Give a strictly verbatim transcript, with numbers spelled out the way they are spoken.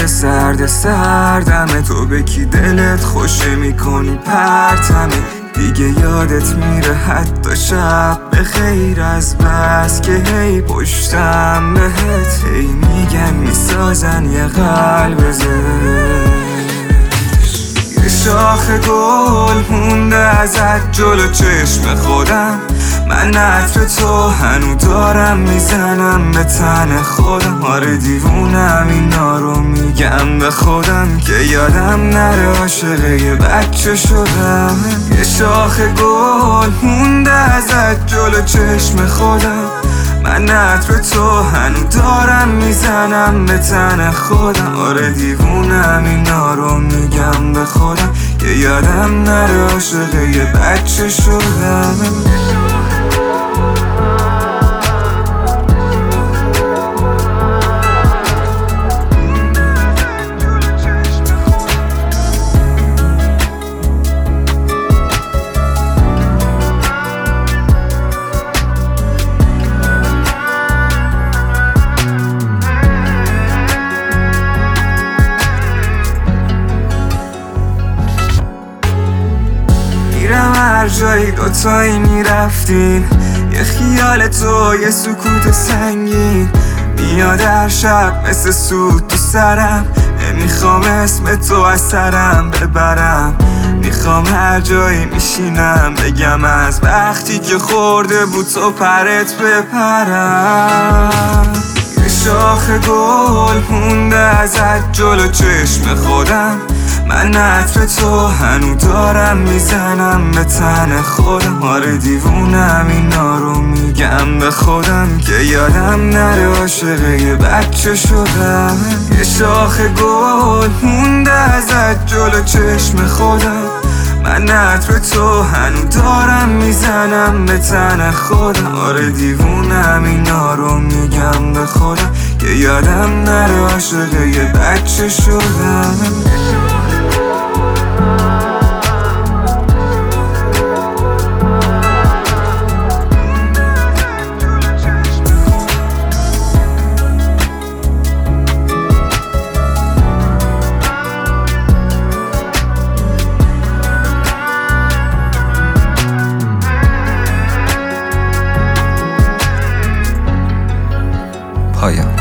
سرد سردمه، تو به کی دلت خوشه میکنی پرتمه. دیگه یادت میره حتی شب به خیر، از بس که هی پشتم بهت هی میگن میسازن یه قلب زش. یه شاخ گل مونده ازت جلو چشم خودم، من عطر تو هنو دارم میزنم به تن خودم. آره دیوونم اینا رو میگم به خودم که یادم نره عاشق یه بچه شدم. یه شاخ گل مونده ازت جلو چشم خودم، من عطر تو هنو دارم میزنم به تن خودم. آره دیوونم اینا رو میگم به خودم که یادم نره عاشق یه بچه شدم. میرم هر جایی دوتایی میرفتین، یه خیال تو یه سکوت سنگین میاد هر شب مثل سود تو سرم. نمیخوام اسم تو از سرم ببرم، میخوام هر جایی میشینم بگم از وقتی که خورده بود تو پرت بپرم. یه شاخ گل مونده ازت جلو چشم خودم، من عطر تو هنو دارم میزنم به تن خودم. آره دیوونم اینا رو میگم به خودم که یادم نره عاشق یه بچه شدم. یه شاخ گل مونده ازت جلو چشم خودم، من عطر تو هنو دارم میزنم به تن خودم. آره دیوونم اینا رو میگم به خودم که یادم نره عاشق یه بچه شدم. پایان.